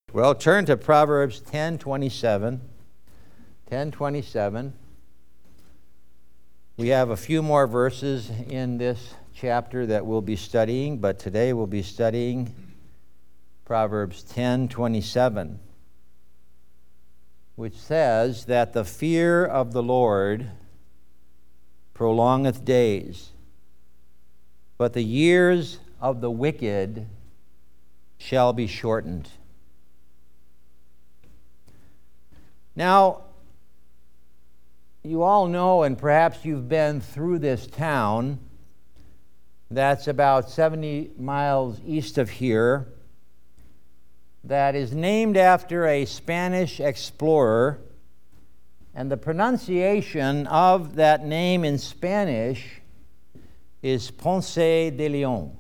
Well, turn to Proverbs 10:27. 10:27. We have a few more verses in this chapter that we'll be studying, but today we'll be studying Proverbs 10:27, which says that the fear of the Lord prolongeth days, but the years of the wicked shall be shortened. Now, you all know, and perhaps you've been through this town that's about 70 miles east of here, that is named after a Spanish explorer, and the pronunciation of that name in Spanish is Ponce de Leon.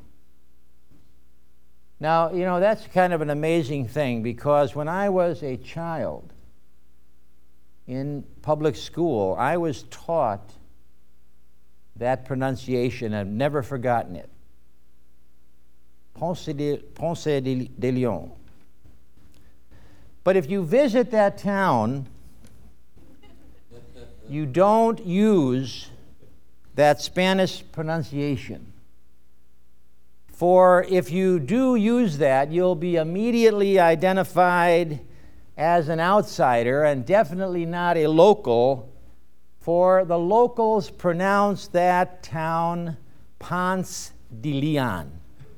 Now, you know, that's kind of an amazing thing, because when I was a child in public school, I was taught that pronunciation. I've never forgotten it. Ponce de Leon. But if you visit that town, you don't use that Spanish pronunciation. For if you do use that, you'll be immediately identified as an outsider and definitely not a local, for the locals pronounce that town Ponce de Leon.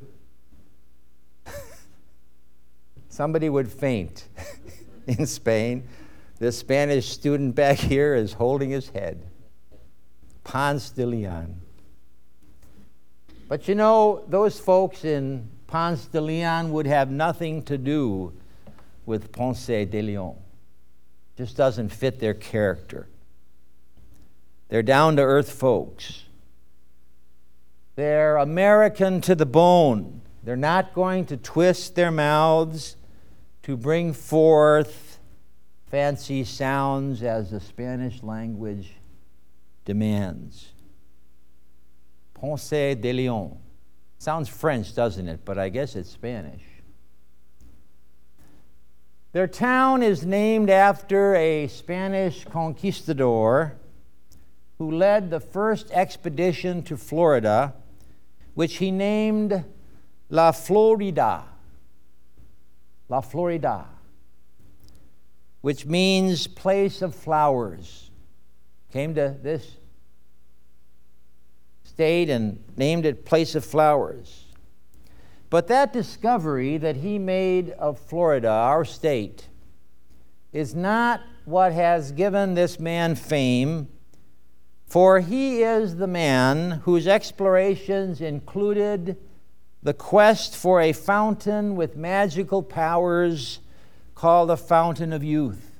Somebody would faint in Spain. This Spanish student back here is holding his head. Ponce de Leon. But you know, those folks in Ponce de Leon would have nothing to do with Ponce de Leon. Just doesn't fit their character. They're down-to-earth folks. They're American to the bone. They're not going to twist their mouths to bring forth fancy sounds as the Spanish language demands. Ponce de Leon. Sounds French, doesn't it? But I guess it's Spanish. Their town is named after a Spanish conquistador who led the first expedition to Florida, which he named La Florida. La Florida, which means place of flowers. Came to this state and named it Place of Flowers. But that discovery that he made of Florida, our state, is not what has given this man fame, for he is the man whose explorations included the quest for a fountain with magical powers called the Fountain of Youth.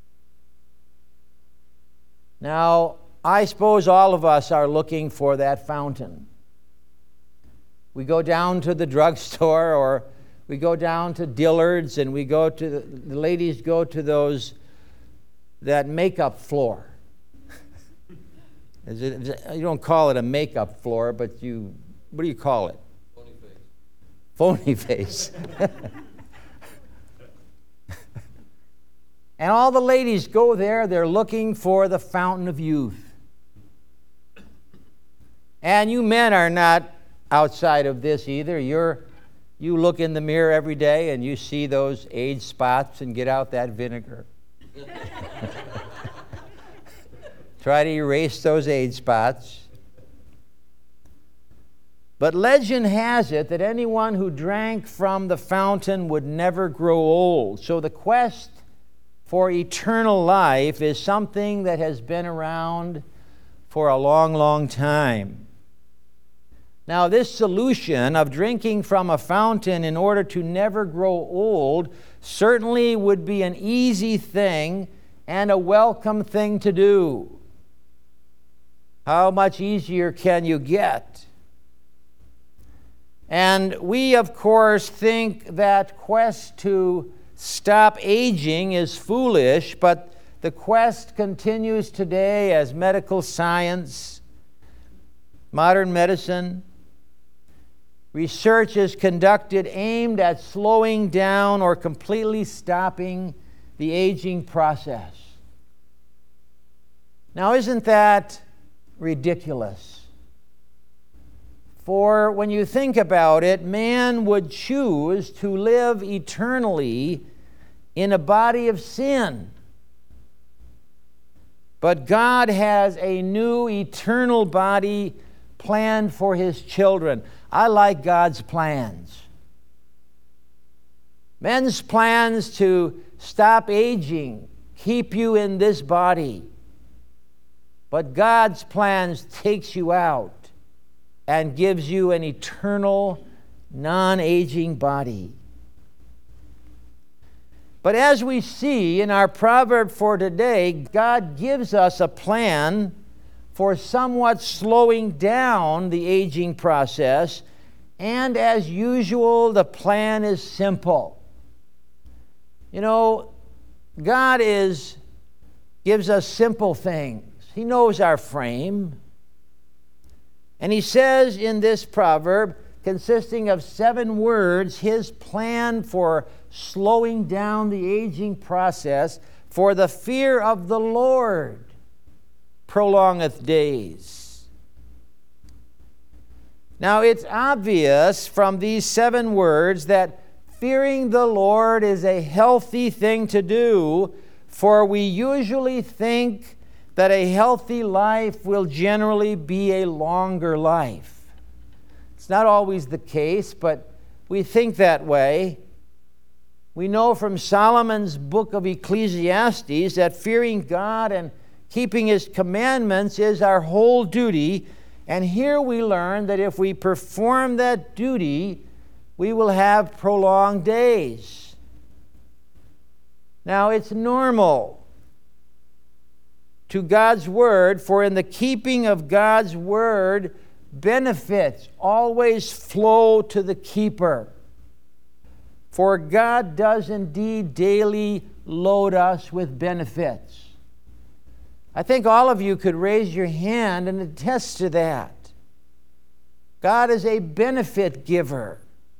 Now, I suppose all of us are looking for that fountain. We go down to the drugstore, or we go down to Dillard's, and we go to the ladies go to that makeup floor. You don't call it a makeup floor, but what do you call it? Phony face. And all the ladies go there, they're looking for the Fountain of Youth. And you men are not outside of this either. You look in the mirror every day and you see those age spots and get out that vinegar. Try to erase those age spots. But legend has it that anyone who drank from the fountain would never grow old. So the quest for eternal life is something that has been around for a long, long time. Now, this solution of drinking from a fountain in order to never grow old certainly would be an easy thing and a welcome thing to do. How much easier can you get? And we, of course, think that quest to stop aging is foolish, but the quest continues today as medical science, modern medicine, research is conducted aimed at slowing down or completely stopping the aging process. Now, isn't that ridiculous? For when you think about it, man would choose to live eternally in a body of sin. But God has a new eternal body planned for His children. I like God's plans. Men's plans to stop aging, keep you in this body. But God's plans takes you out and gives you an eternal, non-aging body. But as we see in our proverb for today, God gives us a plan for somewhat slowing down the aging process, and as usual, the plan is simple. You know, God gives us simple things. He knows our frame. And He says in this proverb, consisting of 7 words, His plan for slowing down the aging process, for the fear of the Lord prolongeth days. Now, it's obvious from these 7 words that fearing the Lord is a healthy thing to do, for we usually think that a healthy life will generally be a longer life. It's not always the case, but we think that way. We know from Solomon's book of Ecclesiastes that fearing God and keeping His commandments is our whole duty. And here we learn that if we perform that duty, we will have prolonged days. Now, it's normal to God's Word, for in the keeping of God's Word, benefits always flow to the keeper. For God does indeed daily load us with benefits. I think all of you could raise your hand and attest to that. God is a benefit giver.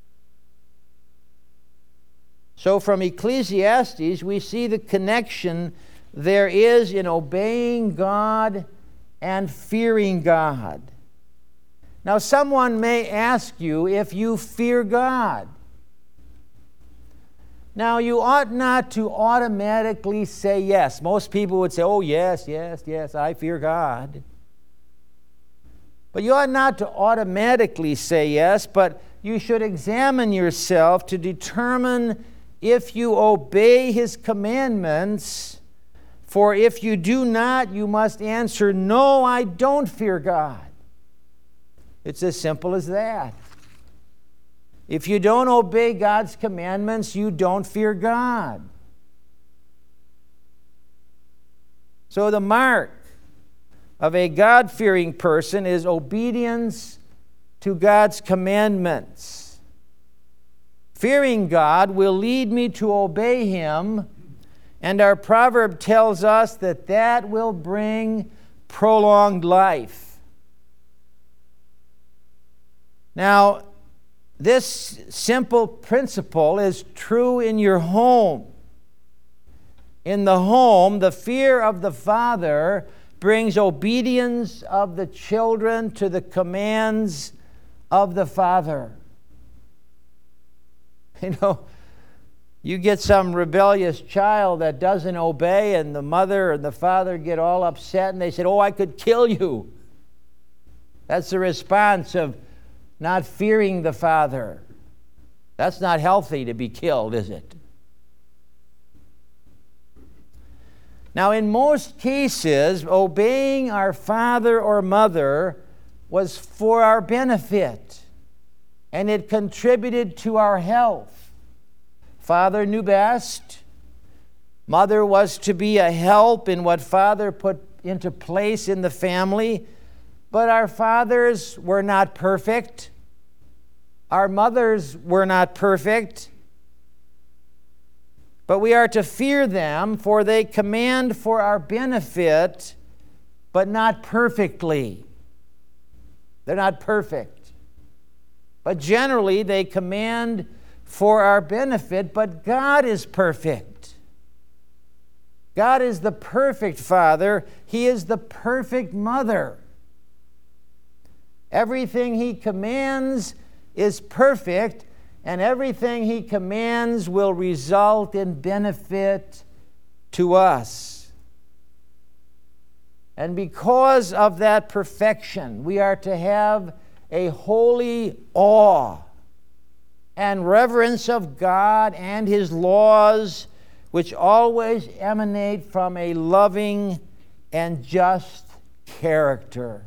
So from Ecclesiastes, we see the connection there is in obeying God and fearing God. Now, someone may ask you if you fear God. Now, you ought not to automatically say yes. Most people would say, oh, yes, I fear God. But you ought not to automatically say yes, but you should examine yourself to determine if you obey His commandments. For if you do not, you must answer, no, I don't fear God. It's as simple as that. If you don't obey God's commandments, you don't fear God. So the mark of a God-fearing person is obedience to God's commandments. Fearing God will lead me to obey Him, and our proverb tells us that that will bring prolonged life. Now, this simple principle is true in your home. In the home, the fear of the Father brings obedience of the children to the commands of the Father. You know, you get some rebellious child that doesn't obey, and the mother and the father get all upset, and they say, oh, I could kill you. That's the response of not fearing the Father. That's not healthy to be killed, is it? Now, in most cases, obeying our father or mother was for our benefit, and it contributed to our health. Father knew best. Mother was to be a help in what father put into place in the family. But our fathers were not perfect. Our mothers were not perfect. But we are to fear them, for they command for our benefit, but not perfectly. They're not perfect. but generally they command for our benefit. But God is perfect. God is the perfect Father. He is the perfect Mother. Everything He commands is perfect, and everything He commands will result in benefit to us. And because of that perfection, we are to have a holy awe and reverence of God and His laws, which always emanate from a loving and just character.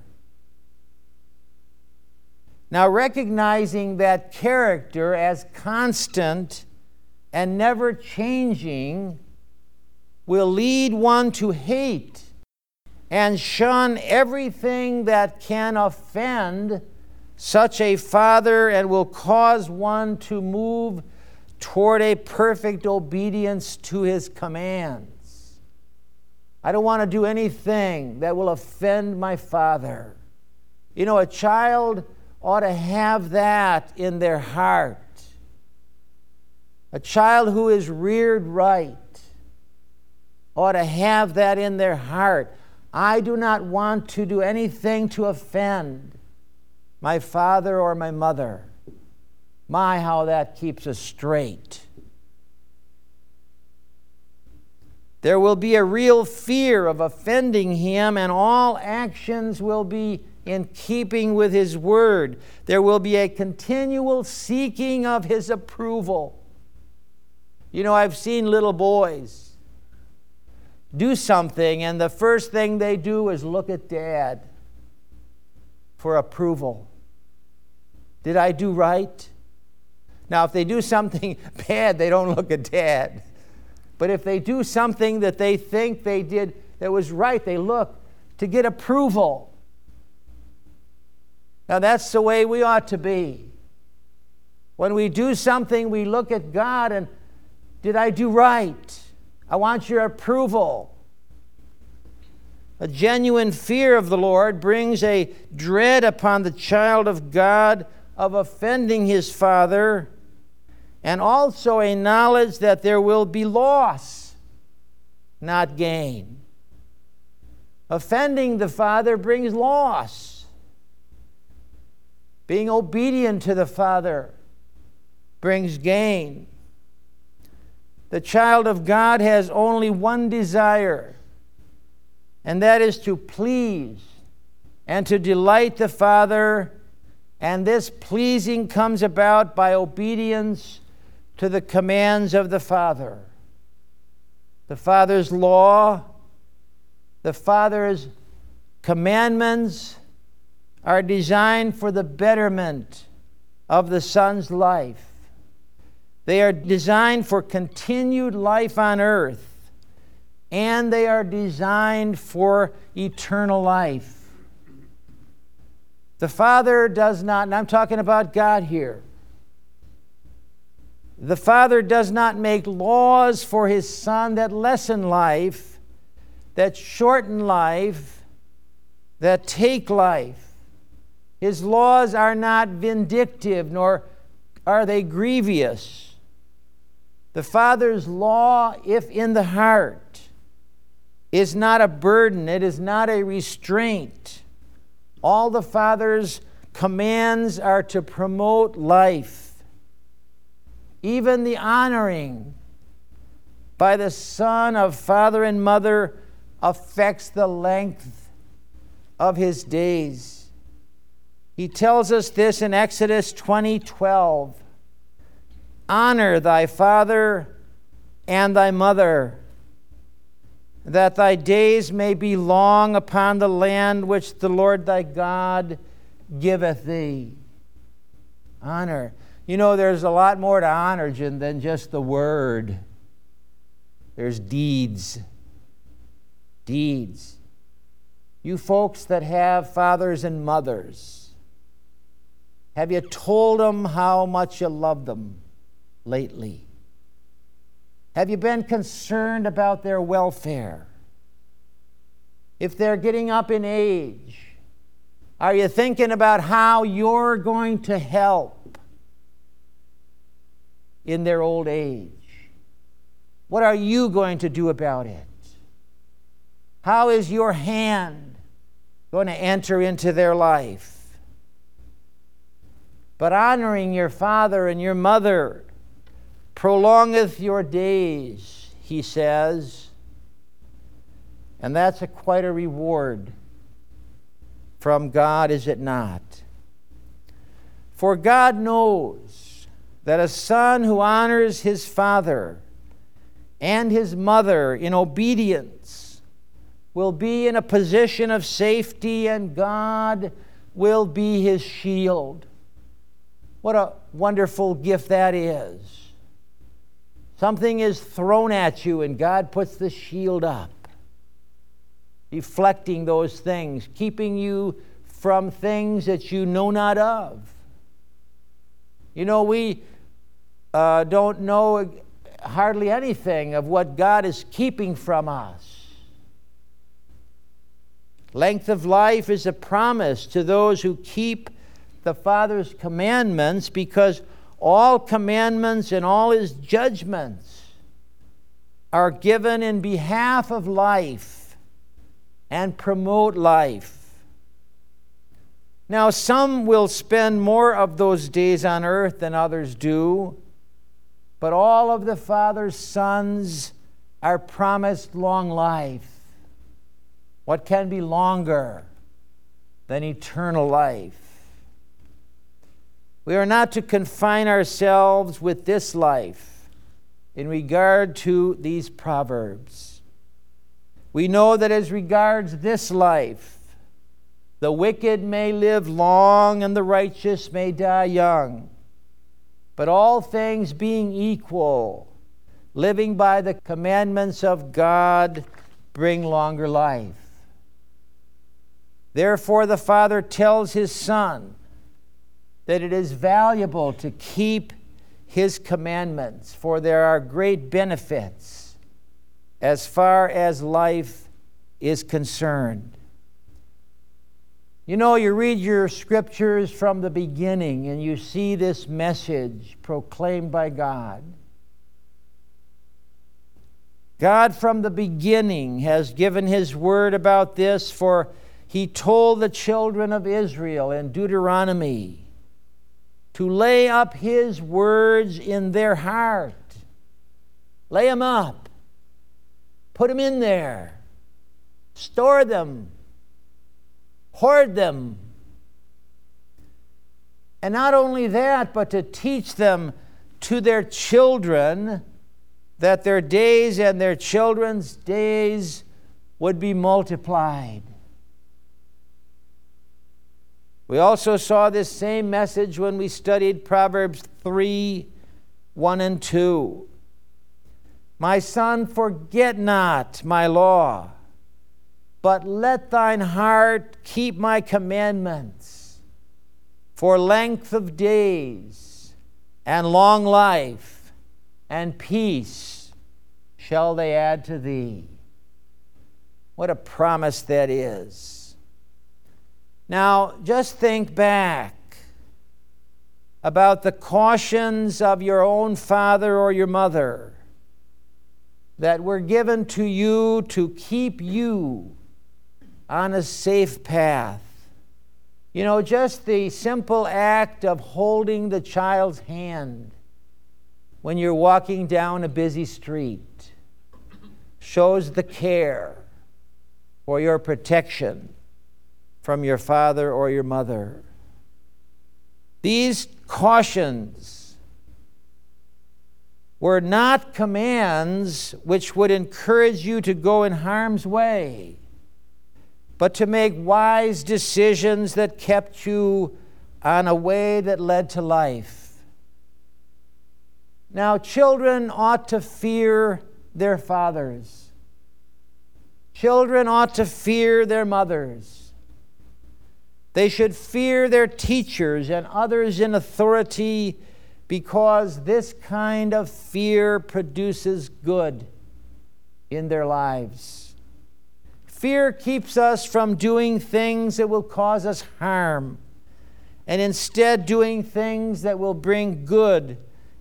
Now, recognizing that character as constant and never changing will lead one to hate and shun everything that can offend such a Father, and will cause one to move toward a perfect obedience to His commands. I don't want to do anything that will offend my Father. You know, a child ought to have that in their heart. A child who is reared right ought to have that in their heart. I do not want to do anything to offend my father or my mother. My, how that keeps us straight. There will be a real fear of offending Him, and all actions will be in keeping with His word. There will be a continual seeking of His approval. You know, I've seen little boys do something, and the first thing they do is look at Dad for approval. Did I do right? Now, if they do something bad, they don't look at Dad. But if they do something that they think they did that was right, they look to get approval. Now, that's the way we ought to be. When we do something, we look at God and, did I do right? I want your approval. A genuine fear of the Lord brings a dread upon the child of God of offending his father, and also a knowledge that there will be loss, not gain. Offending the father brings loss. Being obedient to the Father brings gain. The child of God has only one desire, and that is to please and to delight the Father, and this pleasing comes about by obedience to the commands of the Father. The Father's law, the Father's commandments are designed for the betterment of the Son's life. They are designed for continued life on earth, and they are designed for eternal life. The Father does not, and I'm talking about God here, the Father does not make laws for His Son that lessen life, that shorten life, that take life. His laws are not vindictive, nor are they grievous. The Father's law, if in the heart, is not a burden. It is not a restraint. All the Father's commands are to promote life. Even the honoring by the Son of father and mother affects the length of his days. He tells us this in Exodus 20:12. Honor thy father and thy mother, that thy days may be long upon the land which the Lord thy God giveth thee. Honor. You know, there's a lot more to honor than just the word. There's deeds. Deeds. You folks that have fathers and mothers, have you told them how much you love them lately? Have you been concerned about their welfare? If they're getting up in age, are you thinking about how you're going to help? in their old age? What are you going to do about it? How is your hand going to enter into their life? But honoring your father and your mother prolongeth your days, he says. And that's quite a reward from God, is it not? For God knows that a son who honors his father and his mother in obedience will be in a position of safety, and God will be his shield. What a wonderful gift that is. Something is thrown at you, and God puts the shield up, deflecting those things, keeping you from things that you know not of. You know, we don't know hardly anything of what God is keeping from us. Length of life is a promise to those who keep the Father's commandments, because all commandments and all his judgments are given in behalf of life and promote life. Now, some will spend more of those days on earth than others do, but all of the Father's sons are promised long life. What can be longer than eternal life? We are not to confine ourselves with this life in regard to these proverbs. We know that as regards this life, the wicked may live long and the righteous may die young. But all things being equal, living by the commandments of God bring longer life. Therefore, the Father tells his Son that it is valuable to keep his commandments, for there are great benefits as far as life is concerned. You know, you read your scriptures from the beginning and you see this message proclaimed by God. God from the beginning has given his word about this, for he told the children of Israel in Deuteronomy to lay up his words in their heart. Lay them up. Put them in there. Store them. Hoard them. And not only that, but to teach them to their children, that their days and their children's days would be multiplied. We also saw this same message when we studied Proverbs 3:1 and 2. My son, forget not my law, but let thine heart keep my commandments. For length of days and long life and peace shall they add to thee. What a promise that is. Now, just think back about the cautions of your own father or your mother that were given to you to keep you on a safe path. You know, just the simple act of holding the child's hand when you're walking down a busy street shows the care for your protection from your father or your mother. These cautions were not commands which would encourage you to go in harm's way, but to make wise decisions that kept you on a way that led to life. Now, children ought to fear their fathers. Children ought to fear their mothers. They should fear their teachers and others in authority, because this kind of fear produces good in their lives. Fear keeps us from doing things that will cause us harm, and instead doing things that will bring good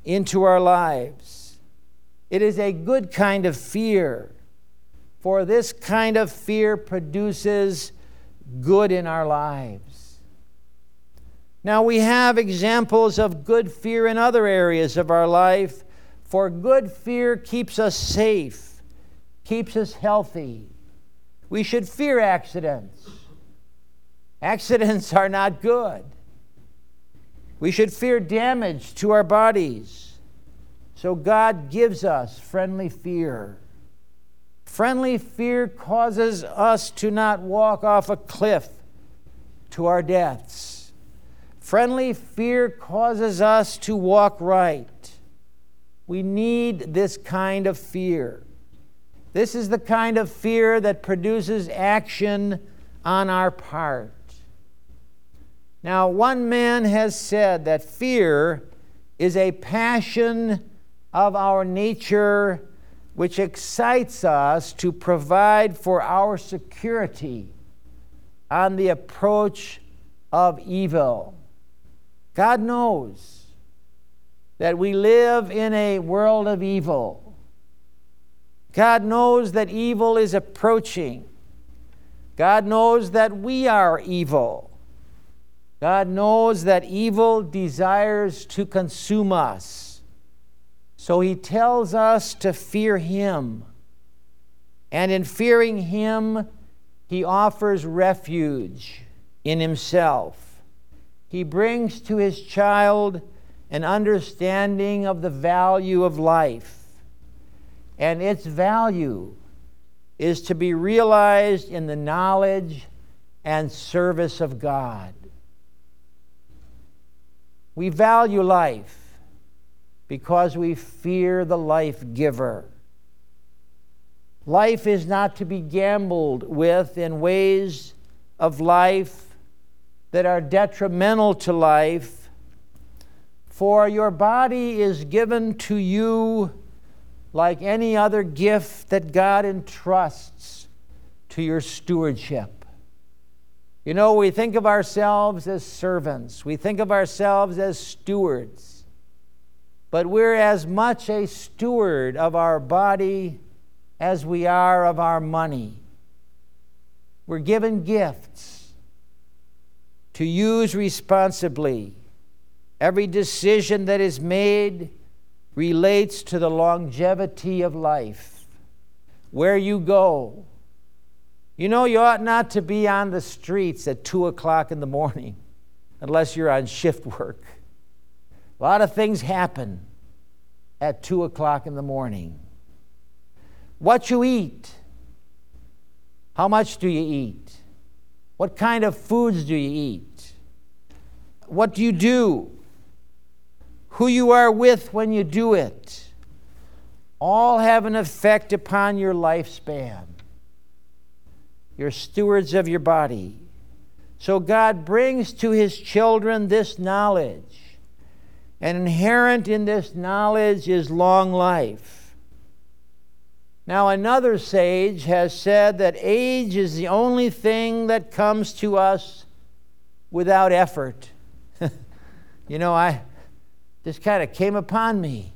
into our lives. It is a good kind of fear, for this kind of fear produces good in our lives. Now, we have examples of good fear in other areas of our life, for good fear keeps us safe, keeps us healthy. We should fear accidents. Accidents are not good. We should fear damage to our bodies. So God gives us friendly fear. Friendly fear causes us to not walk off a cliff to our deaths. Friendly fear causes us to walk right. We need this kind of fear. This is the kind of fear that produces action on our part. Now, one man has said that fear is a passion of our nature which excites us to provide for our security on the approach of evil. God knows that we live in a world of evil. God knows that evil is approaching. God knows that we are evil. God knows that evil desires to consume us. So He tells us to fear Him. And in fearing Him, He offers refuge in Himself. He brings to His child an understanding of the value of life. And its value is to be realized in the knowledge and service of God. We value life because we fear the life giver. Life is not to be gambled with in ways of life that are detrimental to life, for your body is given to you like any other gift that God entrusts to your stewardship. You know, we think of ourselves as servants. We think of ourselves as stewards. But we're as much a steward of our body as we are of our money. We're given gifts to use responsibly. Every decision that is made relates to the longevity of life. Where you go. You know, you ought not to be on the streets at 2 o'clock in the morning unless you're on shift work. A lot of things happen at 2 o'clock in the morning. What you eat. How much do you eat? What kind of foods do you eat? What do you do? Who you are with when you do it. All have an effect upon your lifespan. You're stewards of your body. So God brings to His children this knowledge. And inherent in this knowledge is long life. Now, another sage has said that age is the only thing that comes to us without effort. You know, this kind of came upon me.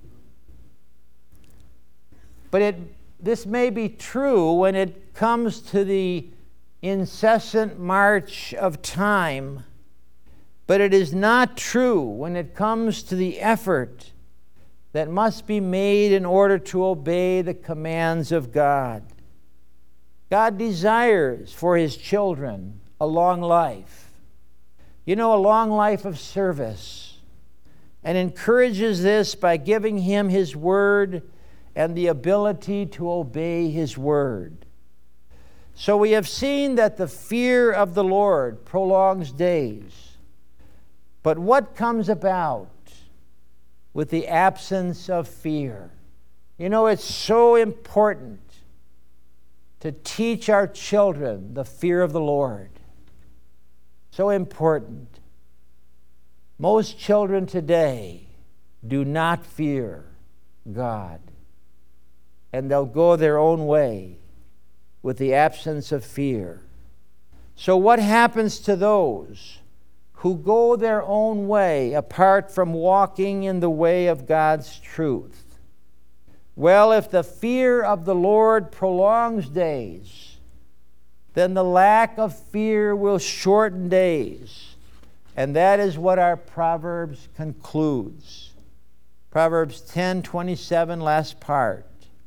But this may be true when it comes to the incessant march of time, but it is not true when it comes to the effort that must be made in order to obey the commands of God. God desires for His children a long life. You know, a long life of service, and encourages this by giving Him His word and the ability to obey His word. So we have seen that the fear of the Lord prolongs days. But what comes about with the absence of fear? You know, it's so important to teach our children the fear of the Lord. So important. Most children today do not fear God. And they'll go their own way with the absence of fear. So what happens to those who go their own way apart from walking in the way of God's truth. Well, if the fear of the Lord prolongs days, then the lack of fear will shorten days. And that is what our Proverbs concludes. Proverbs 10:27, last part.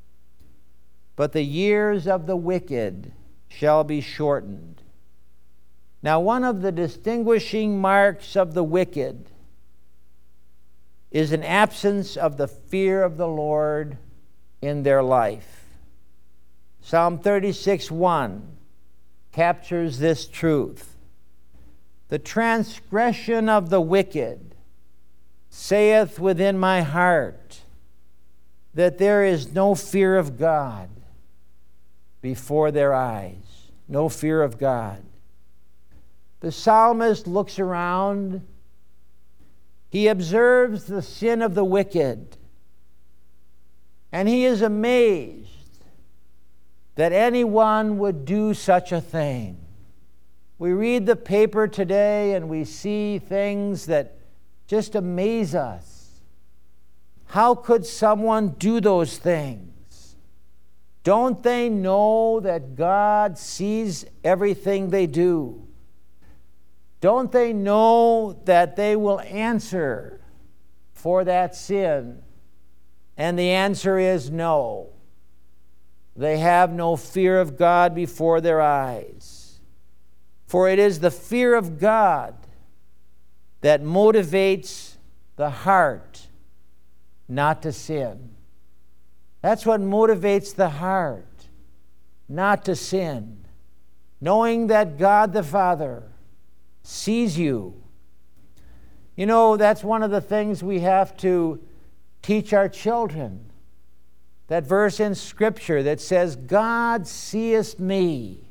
But the years of the wicked shall be shortened. Now, one of the distinguishing marks of the wicked is an absence of the fear of the Lord in their life. Psalm 36:1 captures this truth. The transgression of the wicked saith within my heart that there is no fear of God before their eyes. No fear of God. The psalmist looks around. He observes the sin of the wicked. And he is amazed that anyone would do such a thing. We read the paper today and we see things that just amaze us. How could someone do those things? Don't they know that God sees everything they do? Don't they know that they will answer for that sin? And the answer is no. They have no fear of God before their eyes. For it is the fear of God that motivates the heart not to sin. That's what motivates the heart not to sin. Knowing that God the Father sees you. You know, that's one of the things we have to teach our children. That verse in Scripture that says, God seeth me.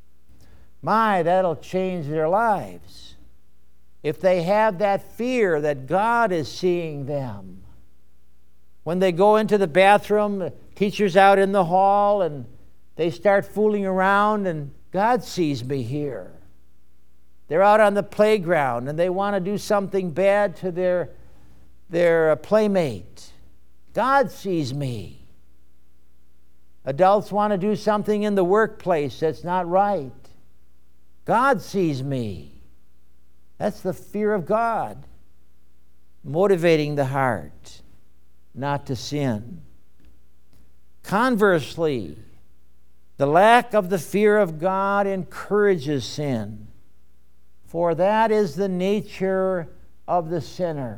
My, that'll change their lives. If they have that fear that God is seeing them. When they go into the bathroom, the teacher's out in the hall, and they start fooling around, and God sees me here. They're out on the playground, and they want to do something bad to their playmate. God sees me. Adults want to do something in the workplace that's not right. God sees me. That's the fear of God, motivating the heart not to sin. Conversely, the lack of the fear of God encourages sin, for that is the nature of the sinner.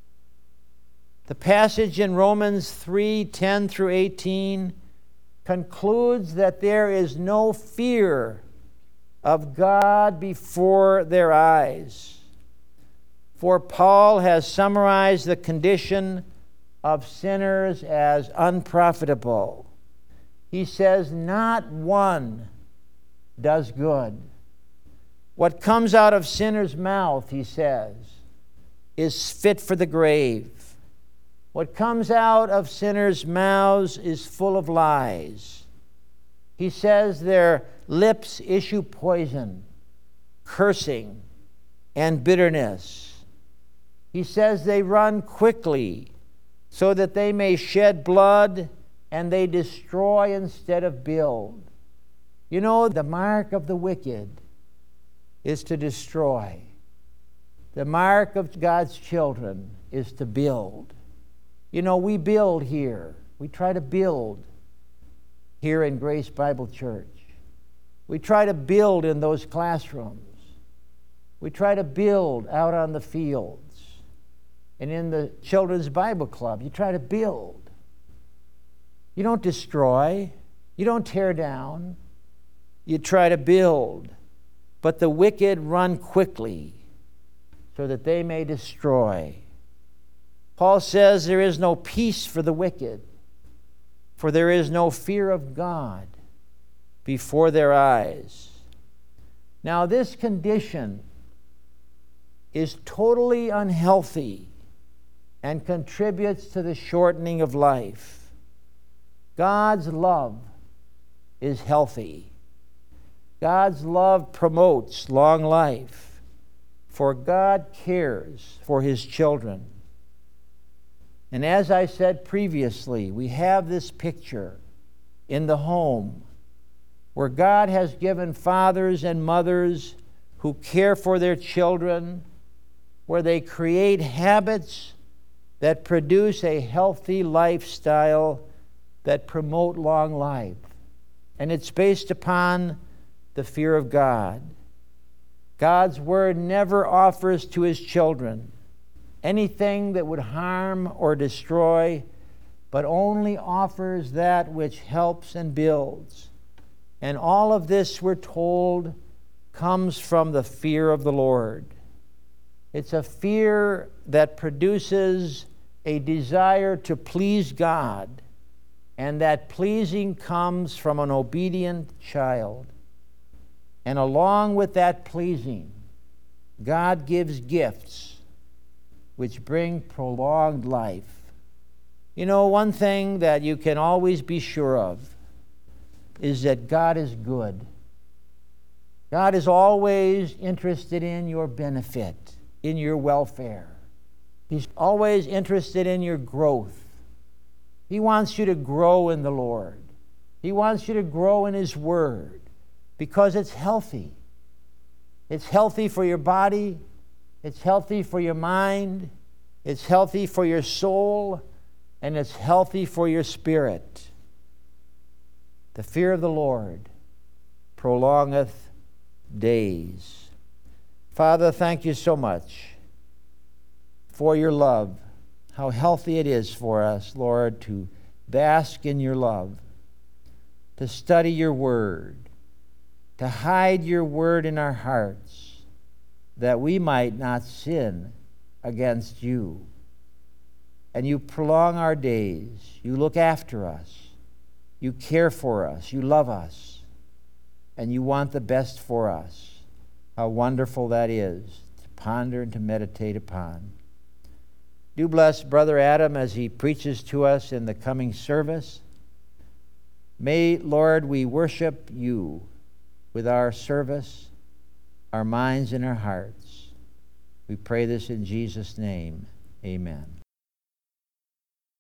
The passage in Romans 3:10 through 18 concludes that there is no fear of God before their eyes. For Paul has summarized the condition of sinners as unprofitable. He says, not one does good. What comes out of sinners' mouth, he says, is fit for the grave. What comes out of sinners' mouths is full of lies. He says their lips issue poison, cursing, and bitterness. He says they run quickly so that they may shed blood, and they destroy instead of build. You know, the mark of the wicked is to destroy. The mark of God's children is to build. You know, we build here. We try to build here in Grace Bible Church. We try to build in those classrooms. We try to build out on the fields. And in the Children's Bible Club, you try to build. You don't destroy. You don't tear down. You try to build. But the wicked run quickly so that they may destroy. Paul says there is no peace for the wicked, for there is no fear of God before their eyes. Now, this condition is totally unhealthy and contributes to the shortening of life. God's love is healthy. God's love promotes long life. For God cares for His children. And as I said previously, we have this picture in the home where God has given fathers and mothers who care for their children, where they create habits that produce a healthy lifestyle that promote long life. And it's based upon the fear of God. God's Word never offers to His children anything that would harm or destroy, but only offers that which helps and builds. And all of this, we're told, comes from the fear of the Lord. It's a fear that produces a desire to please God, and that pleasing comes from an obedient child. And along with that pleasing, God gives gifts which bring prolonged life. You know, one thing that you can always be sure of is that God is good. God is always interested in your benefit, in your welfare. He's always interested in your growth. He wants you to grow in the Lord. He wants you to grow in His Word because it's healthy. It's healthy for your body. It's healthy for your mind. It's healthy for your soul. And it's healthy for your spirit. The fear of the Lord prolongeth days. Father, thank you so much for your love. How healthy it is for us, Lord, to bask in your love, to study your word, to hide your word in our hearts, that we might not sin against you. And you prolong our days. You look after us. You care for us. You love us. And you want the best for us. How wonderful that is to ponder and to meditate upon. Do bless Brother Adam as he preaches to us in the coming service. May, Lord, we worship you with our service, our minds and our hearts. We pray this in Jesus' name. Amen.